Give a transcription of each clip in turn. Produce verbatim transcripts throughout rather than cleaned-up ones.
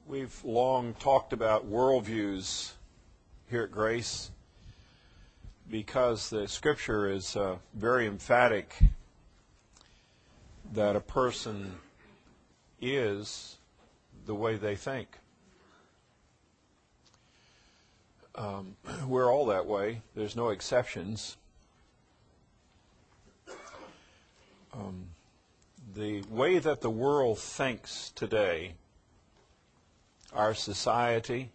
We've long talked about worldviews here at Grace because the Scripture is uh, very emphatic that a person is the way they think. Um, we're all that way. There's no exceptions. Um, the way that the world thinks today, our society,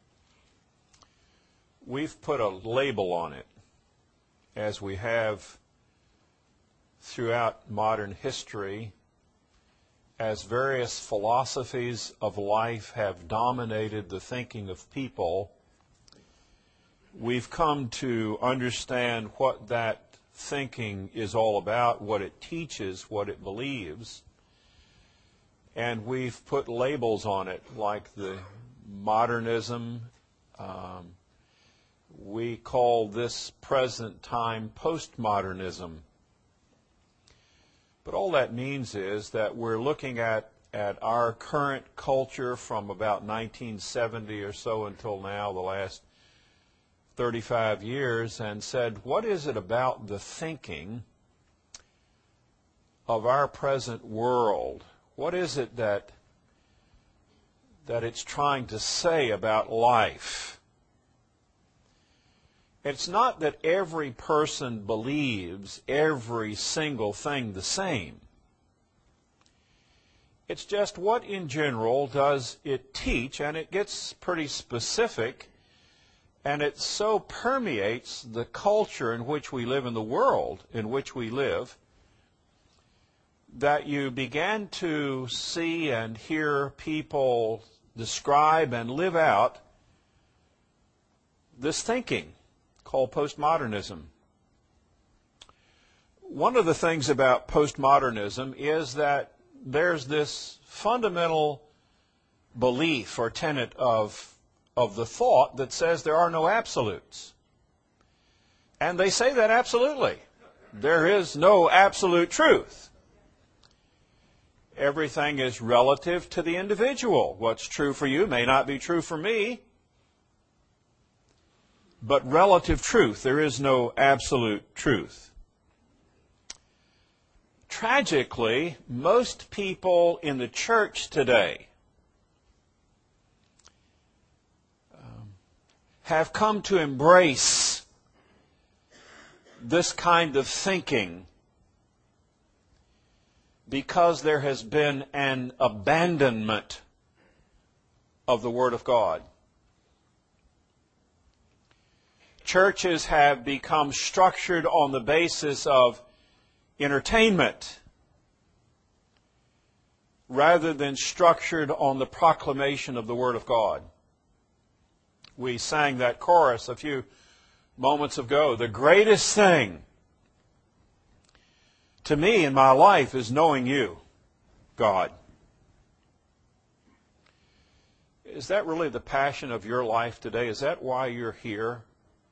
we've put a label on it, as we have throughout modern history, as various philosophies of life have dominated the thinking of people. We've come to understand what that thinking is all about, what it teaches, what it believes. And we've put labels on it, like the modernism. Um, we call this present time postmodernism. But all that means is that we're looking at, at our current culture from about nineteen seventy or so until now, the last thirty-five years, and said, what is it about the thinking of our present world? What is it that that it's trying to say about life? It's not that every person believes every single thing the same. It's just what in general does it teach, and it gets pretty specific, and it so permeates the culture in which we live, in the world in which we live, that you began to see and hear people describe and live out this thinking called postmodernism. One of the things about postmodernism is that there's this fundamental belief or tenet of, of the thought that says there are no absolutes. And they say that absolutely. There is no absolute truth. Everything is relative to the individual. What's true for you may not be true for me. But relative truth, there is no absolute truth. Tragically, most people in the church today um, have come to embrace this kind of thinking because there has been an abandonment of the Word of God. Churches have become structured on the basis of entertainment rather than structured on the proclamation of the Word of God. We sang that chorus a few moments ago. The greatest thing to me in my life is knowing you, God. Is that really the passion of your life today? Is that why you're here?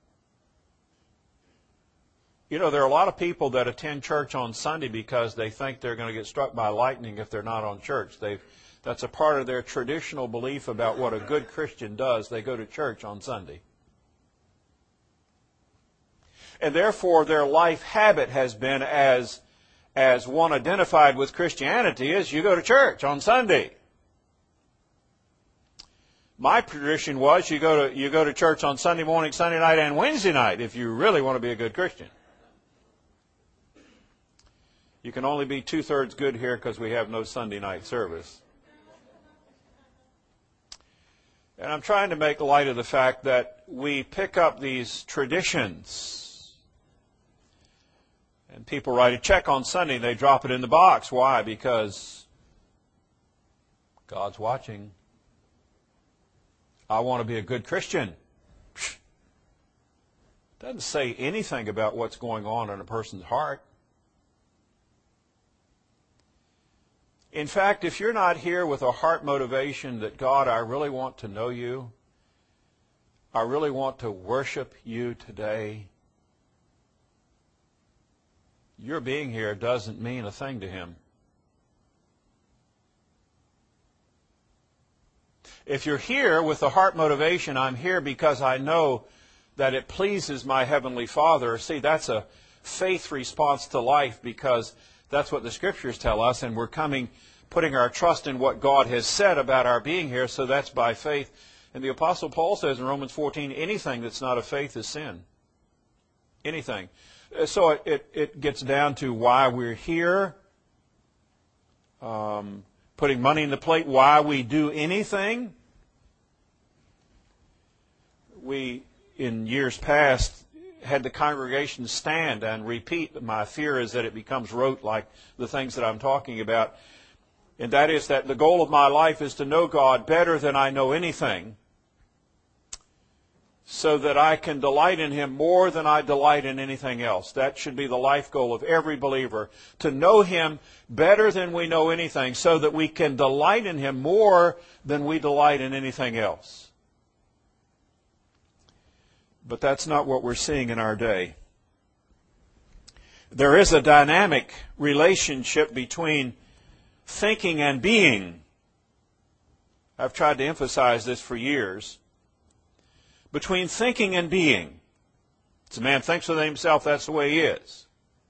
You know, there are a lot of people that attend church on Sunday because they think they're going to get struck by lightning if they're not on church. They've, that's a part of their traditional belief about what a good Christian does. They go to church on Sunday. And therefore, their life habit has been as as one identified with Christianity is you go to church on Sunday. My tradition was you go to you go to church on Sunday morning, Sunday night, and Wednesday night if you really want to be a good Christian. You can only be two-thirds good here because we have no Sunday night service. And I'm trying to make light of the fact that we pick up these traditions. And people write a check on Sunday and they drop it in the box. Why? Because God's watching. I want to be a good Christian. Doesn't say anything about what's going on in a person's heart. In fact, if you're not here with a heart motivation that, God, I really want to know you, I really want to worship you today, your being here doesn't mean a thing to Him. If you're here with the heart motivation, I'm here because I know that it pleases my Heavenly Father. See, that's a faith response to life, because that's what the Scriptures tell us, and we're coming, putting our trust in what God has said about our being here, so that's by faith. And the Apostle Paul says in Romans fourteen, anything that's not of faith is sin. Anything. So it, it, it gets down to why we're here, um, putting money in the plate, why we do anything. We, in years past, had the congregation stand and repeat. My fear is that it becomes rote, like the things that I'm talking about. And that is that the goal of my life is to know God better than I know anything, so that I can delight in Him more than I delight in anything else. That should be the life goal of every believer, to know Him better than we know anything, so that we can delight in Him more than we delight in anything else. But that's not what we're seeing in our day. There is a dynamic relationship between thinking and being. I've tried to emphasize this for years. Between thinking and being. If a man thinks within himself, that's the way he is.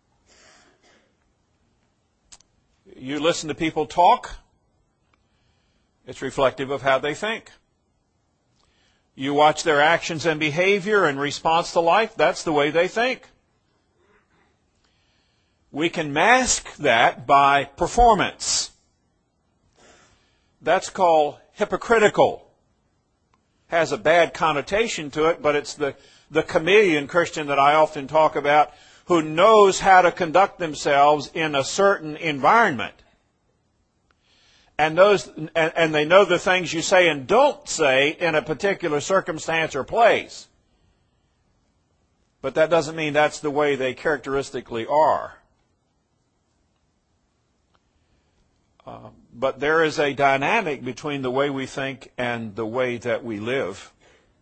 You listen to people talk, it's reflective of how they think. You watch their actions and behavior in response to life, that's the way they think. We can mask that by performance. That's called hypocritical. Has a bad connotation to it, but it's the, the chameleon Christian that I often talk about, who knows how to conduct themselves in a certain environment. And those, and, and they know the things you say and don't say in a particular circumstance or place. But that doesn't mean that's the way they characteristically are. Uh, but there is a dynamic between the way we think and the way that we live.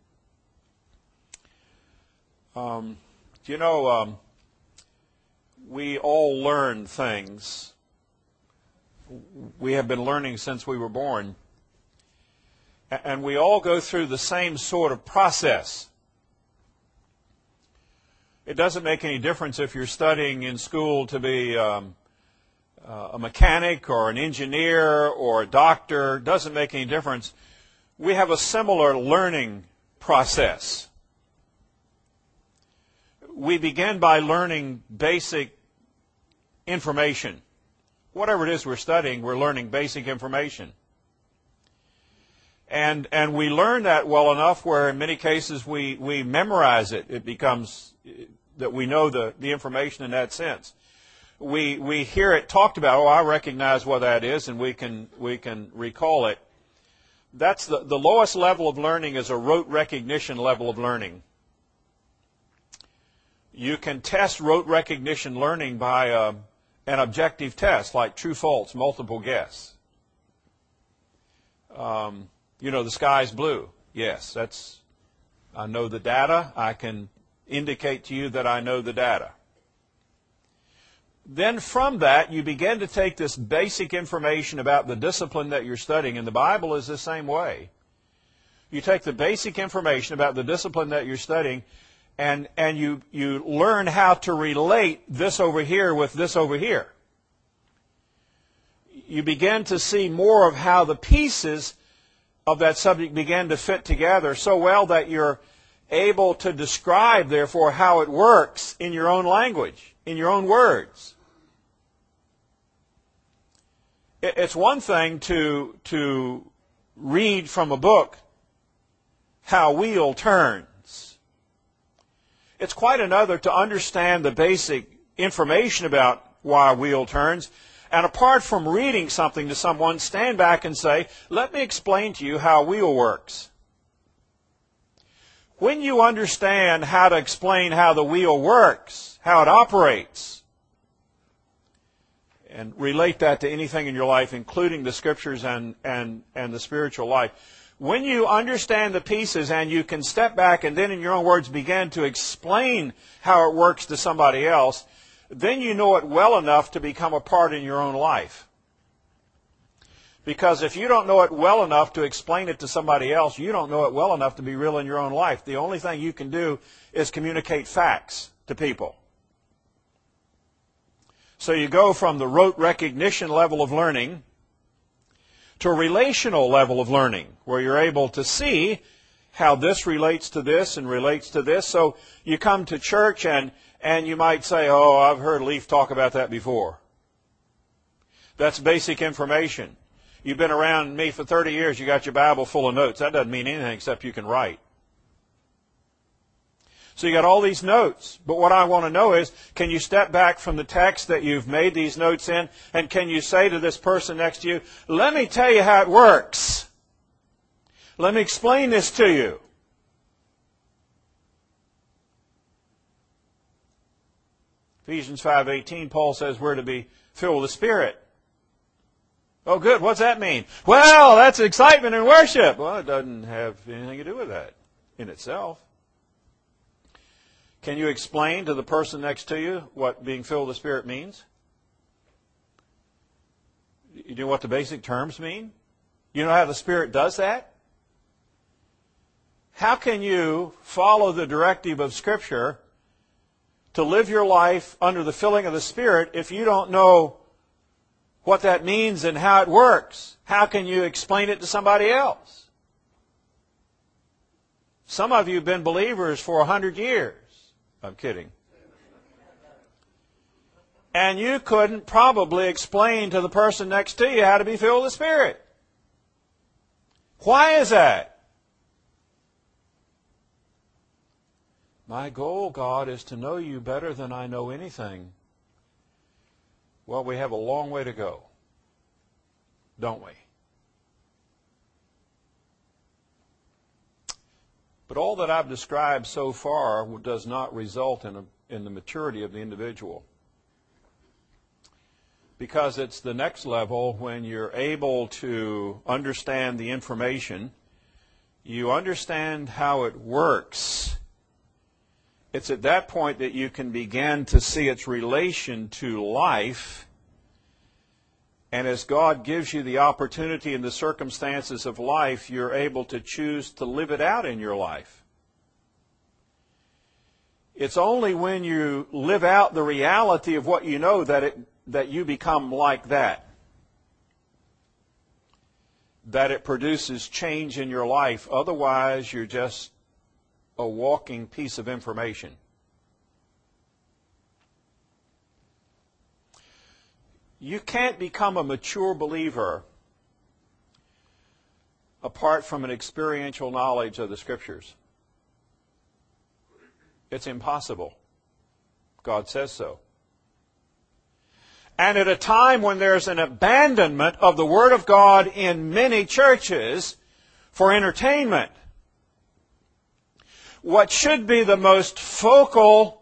Um, you know, um, we all learn things. We have been learning since we were born. And we all go through the same sort of process. It doesn't make any difference if you're studying in school to be um, uh, a mechanic or an engineer or a doctor. It doesn't make any difference. We have a similar learning process. We begin by learning basic information. Whatever it is we're studying, we're learning basic information. And and we learn that well enough where in many cases we, we memorize it. It becomes that we know the, the information in that sense. We we hear it talked about, oh, I recognize what that is, and we can we can recall it. That's the, the lowest level of learning is a rote recognition level of learning. You can test rote recognition learning by a an objective test like true, false, multiple guess. Um, you know, the sky's blue. Yes, that's, I know the data. I can indicate to you that I know the data. Then from that, you begin to take this basic information about the discipline that you're studying, and the Bible is the same way. You take the basic information about the discipline that you're studying, And, and you, you learn how to relate this over here with this over here. You begin to see more of how the pieces of that subject begin to fit together so well that you're able to describe, therefore, how it works in your own language, in your own words. It's one thing to, to read from a book how a wheel turns. It's quite another to understand the basic information about why a wheel turns, and apart from reading something to someone, stand back and say, let me explain to you how a wheel works. When you understand how to explain how the wheel works, how it operates, and relate that to anything in your life, including the Scriptures and, and, and the spiritual life, when you understand the pieces and you can step back and then in your own words begin to explain how it works to somebody else, then you know it well enough to become a part in your own life. Because if you don't know it well enough to explain it to somebody else, you don't know it well enough to be real in your own life. The only thing you can do is communicate facts to people. So you go from the rote recognition level of learning to a relational level of learning, where you're able to see how this relates to this and relates to this. So you come to church and, and you might say, oh, I've heard Leaf talk about that before. That's basic information. You've been around me for thirty years, you got your Bible full of notes. That doesn't mean anything except you can write. So you got all these notes. But what I want to know is, can you step back from the text that you've made these notes in, and can you say to this person next to you, let me tell you how it works. Let me explain this to you. Ephesians five eighteen, Paul says we're to be filled with the Spirit. Oh, good. What's that mean? Well, that's excitement and worship. Well, it doesn't have anything to do with that in itself. Can you explain to the person next to you what being filled with the Spirit means? You know what the basic terms mean? You know how the Spirit does that? How can you follow the directive of Scripture to live your life under the filling of the Spirit if you don't know what that means and how it works? How can you explain it to somebody else? Some of you have been believers for a hundred years. I'm kidding. And you couldn't probably explain to the person next to you how to be filled with the Spirit. Why is that? My goal, God, is to know you better than I know anything. Well, we have a long way to go, don't we? But all that I've described so far does not result in, a, in the maturity of the individual. Because it's the next level when you're able to understand the information, you understand how it works. It's at that point that you can begin to see its relation to life. And as God gives you the opportunity in the circumstances of life, you're able to choose to live it out in your life. It's only when you live out the reality of what you know that it, that you become like that. That it produces change in your life. Otherwise, you're just a walking piece of information. You can't become a mature believer apart from an experiential knowledge of the Scriptures. It's impossible. God says so. And at a time when there's an abandonment of the Word of God in many churches for entertainment, what should be the most focal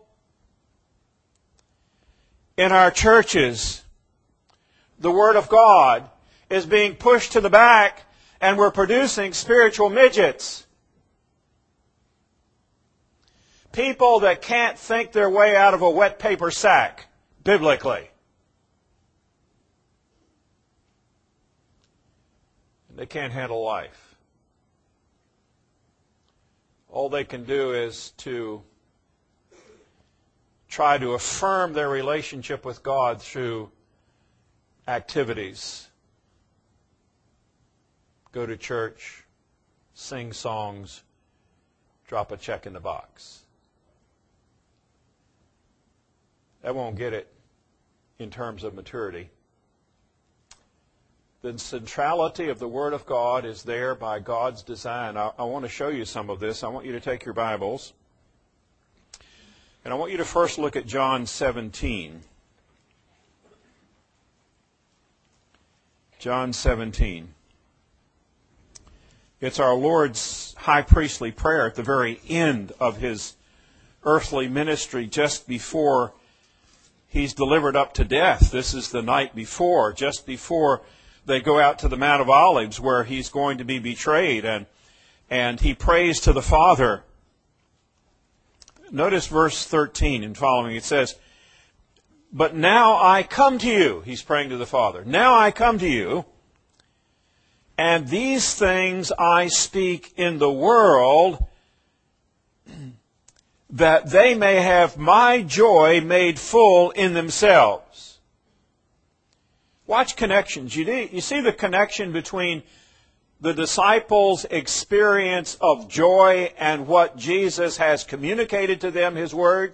in our churches, the Word of God, is being pushed to the back, and we're producing spiritual midgets. People that can't think their way out of a wet paper sack, biblically. They can't handle life. All they can do is to try to affirm their relationship with God through activities. Go to church, sing songs, drop a check in the box. That won't get it in terms of maturity. The centrality of the Word of God is there by God's design. I, I want to show you some of this. I want you to take your Bibles. And I want you to first look at John seventeen. John seventeen. It's our Lord's high priestly prayer at the very end of His earthly ministry, just before He's delivered up to death. This is the night before, just before they go out to the Mount of Olives, where He's going to be betrayed, and and He prays to the Father. Notice verse thirteen and following. It says, "But now I come to you." He's praying to the Father. "Now I come to you, And these things I speak in the world, that they may have my joy made full in themselves. Watch connections. You, do, you see the connection between the disciples' experience of joy and what Jesus has communicated to them, His Word?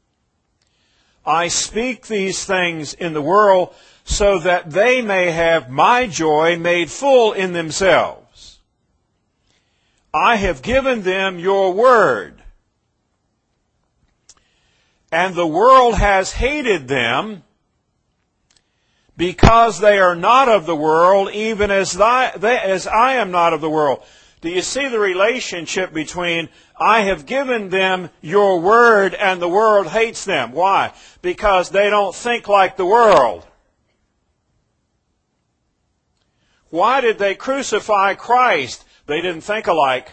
I speak these things in the world so that they may have my joy made full in themselves. I have given them your word, and the world has hated them because they are not of the world, even as, thy, they, as I am not of the world. Do you see the relationship between I have given them your word and the world hates them? Why? Because they don't think like the world. Why did they crucify Christ? They didn't think alike.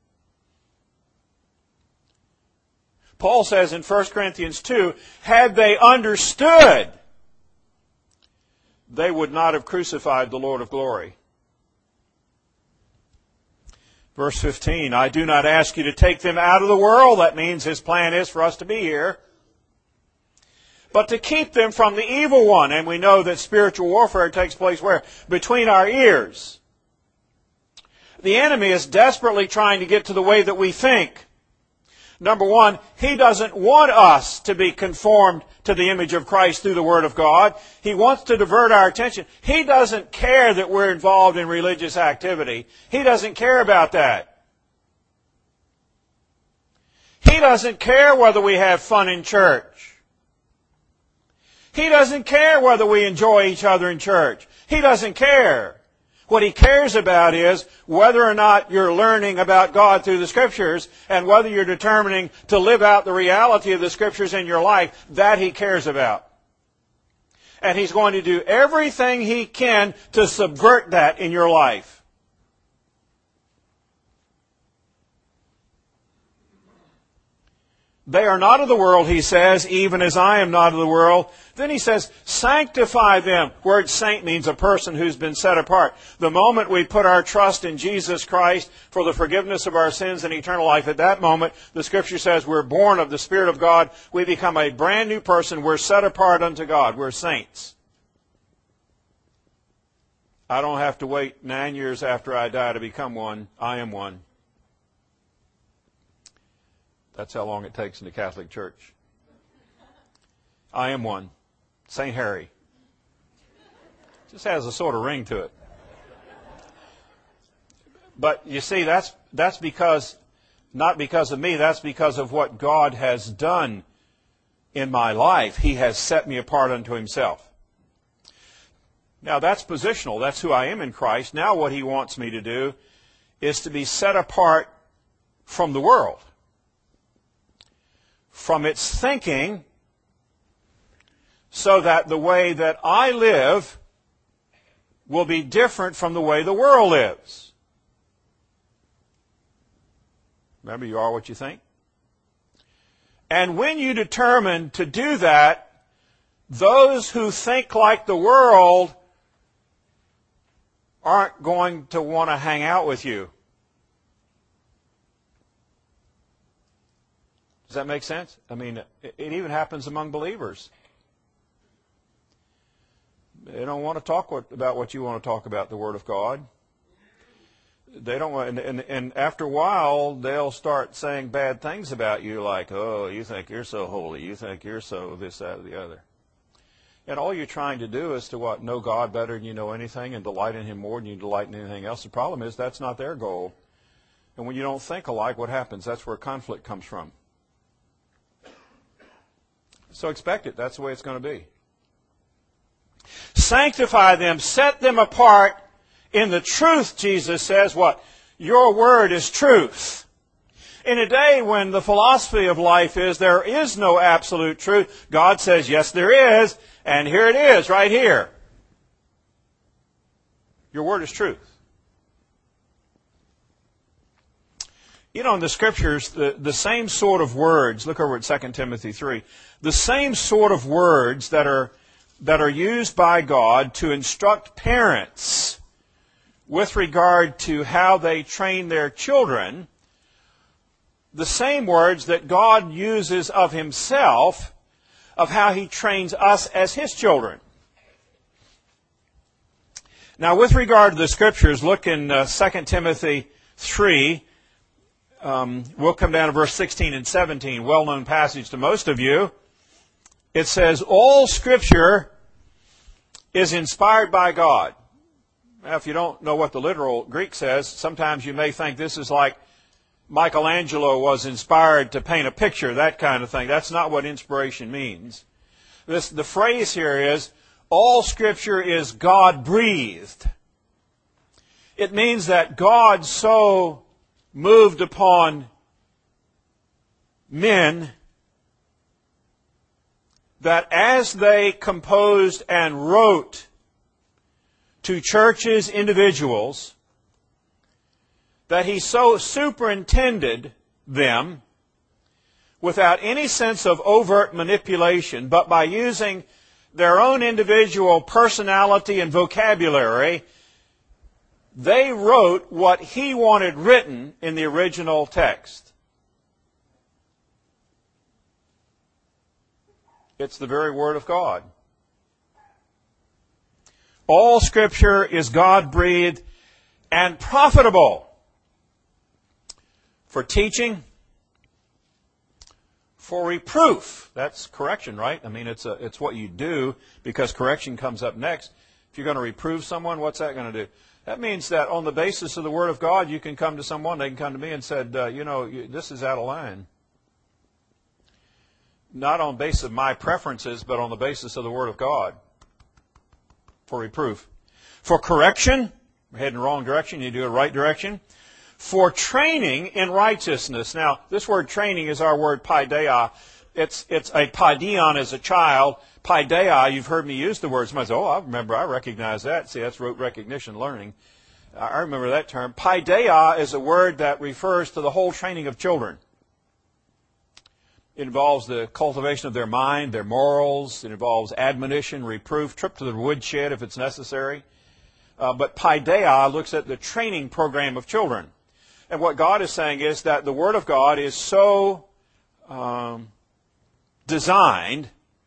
Paul says in First Corinthians two, had they understood, they would not have crucified the Lord of glory. Verse fifteen, I do not ask you to take them out of the world. That means His plan is for us to be here. But to keep them from the evil one. And we know that spiritual warfare takes place where? Between our ears. The enemy is desperately trying to get to the way that we think. Number one, he doesn't want us to be conformed to the image of Christ through the Word of God. He wants to divert our attention. He doesn't care that we're involved in religious activity. He doesn't care about that. He doesn't care whether we have fun in church. He doesn't care whether we enjoy each other in church. He doesn't care. What He cares about is whether or not you're learning about God through the Scriptures and whether you're determining to live out the reality of the Scriptures in your life. That He cares about. And He's going to do everything He can to subvert that in your life. They are not of the world, He says, even as I am not of the world. Then He says, sanctify them. Word saint means a person who's been set apart. The moment we put our trust in Jesus Christ for the forgiveness of our sins and eternal life, at that moment, the Scripture says we're born of the Spirit of God. We become a brand new person. We're set apart unto God. We're saints. I don't have to wait nine years after I die to become one. I am one. That's how long it takes in the Catholic Church. I am one. Saint Harry. Just has a sort of ring to it. But you see, that's that's because, not because of me, that's because of what God has done in my life. He has set me apart unto Himself. Now that's positional. That's who I am in Christ. Now what He wants me to do is to be set apart from the world. From its thinking, so that the way that I live will be different from the way the world lives. Remember, you are what you think. And when you determine to do that, those who think like the world aren't going to want to hang out with you. Does that make sense? I mean, it even happens among believers. They don't want to talk what, about what you want to talk about, the Word of God. They don't want, and, and, and after a while, they'll start saying bad things about you, like, oh, you think you're so holy, you think you're so this, that, or the other. And all you're trying to do is to what? Know God better than you know anything and delight in Him more than you delight in anything else. The problem is that's not their goal. And when you don't think alike, what happens? That's where conflict comes from. So expect it. That's the way it's going to be. Sanctify them, set them apart in the truth, Jesus says. What? Your word is truth. In a day when the philosophy of life is there is no absolute truth, God says, yes, there is, and here it is, right here. Your word is truth. You know, in the Scriptures, the, the same sort of words, look over at Second Timothy three, the same sort of words that are, that are used by God to instruct parents with regard to how they train their children the same words that God uses of Himself of how He trains us as His children. Now, with regard to the Scriptures, look in uh, Second Timothy three. Um, we'll come down to verse sixteen and seventeen, well-known passage to most of you. It says, all Scripture is inspired by God. Now, if you don't know what the literal Greek says, sometimes you may think this is like Michelangelo was inspired to paint a picture, that kind of thing. That's not what inspiration means. This, the phrase here is, all Scripture is God-breathed. It means that God so moved upon men that as they composed and wrote to churches, individuals, that He so superintended them without any sense of overt manipulation, but by using their own individual personality and vocabulary, they wrote what He wanted written in the original text. It's the very Word of God. All Scripture is God-breathed and profitable for teaching, for reproof. That's correction, right? I mean, it's a, it's what you do, because correction comes up next. If you're going to reprove someone, what's that going to do? That means that on the basis of the Word of God, you can come to someone, they can come to me and said, uh, you know, you, this is out of line. Not on the basis of my preferences, but on the basis of the Word of God. For reproof. For correction, we're heading the wrong direction, you do it right direction. For training in righteousness. Now, this word training is our word paideia. It's, it's a paideon as a child. Paideia, you've heard me use the word. Somebody says, oh, I remember, I recognize that. See, that's rote recognition learning. I remember that term. Paideia is a word that refers to the whole training of children. It involves the cultivation of their mind, their morals. It involves admonition, reproof, trip to the woodshed if it's necessary. Uh, but paideia looks at the training program of children. And what God is saying is that the Word of God is so um, designed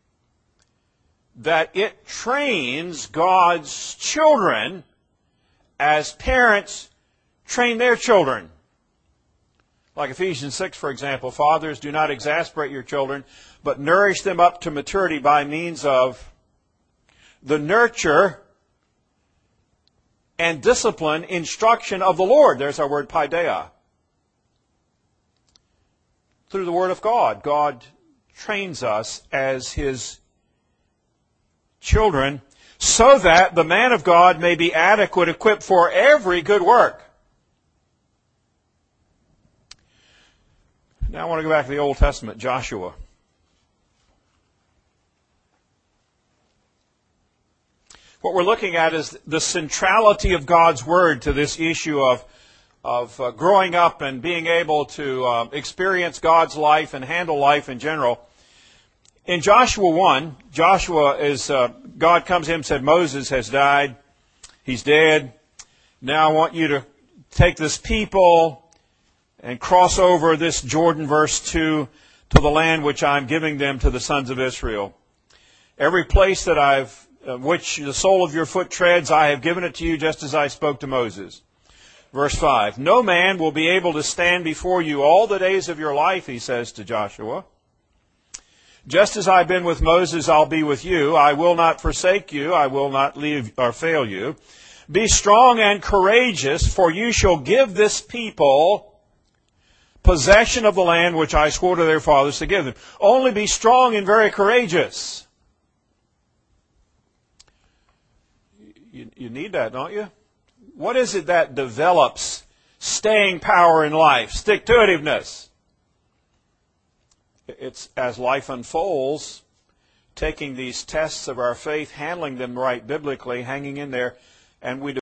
that it trains God's children as parents train their children. Like Ephesians six, for example, fathers, do not exasperate your children, but nourish them up to maturity by means of the nurture and discipline, instruction of the Lord. There's our word paideia. Through the Word of God, God trains us as His children so that the man of God may be adequate, equipped for every good work. Now I want to go back to the Old Testament, Joshua. What we're looking at is the centrality of God's Word to this issue of, of uh, growing up and being able to uh, experience God's life and handle life in general. In Joshua one, Joshua is, uh, God comes to him and said, Moses has died. He's dead. Now I want you to take this people and cross over this Jordan, verse two, to the land which I'm giving them to the sons of Israel. Every place that I've Uh, which the sole of your foot treads, I have given it to you just as I spoke to Moses. Verse five, no man will be able to stand before you all the days of your life, he says to Joshua. Just as I've been with Moses, I'll be with you. I will not forsake you. I will not leave or fail you. Be strong and courageous, for you shall give this people possession of the land which I swore to their fathers to give them. Only be strong and very courageous. You, you need that, don't you? What is it that develops staying power in life? Stick-to-itiveness. It's as life unfolds, taking these tests of our faith, handling them right biblically, hanging in there, and we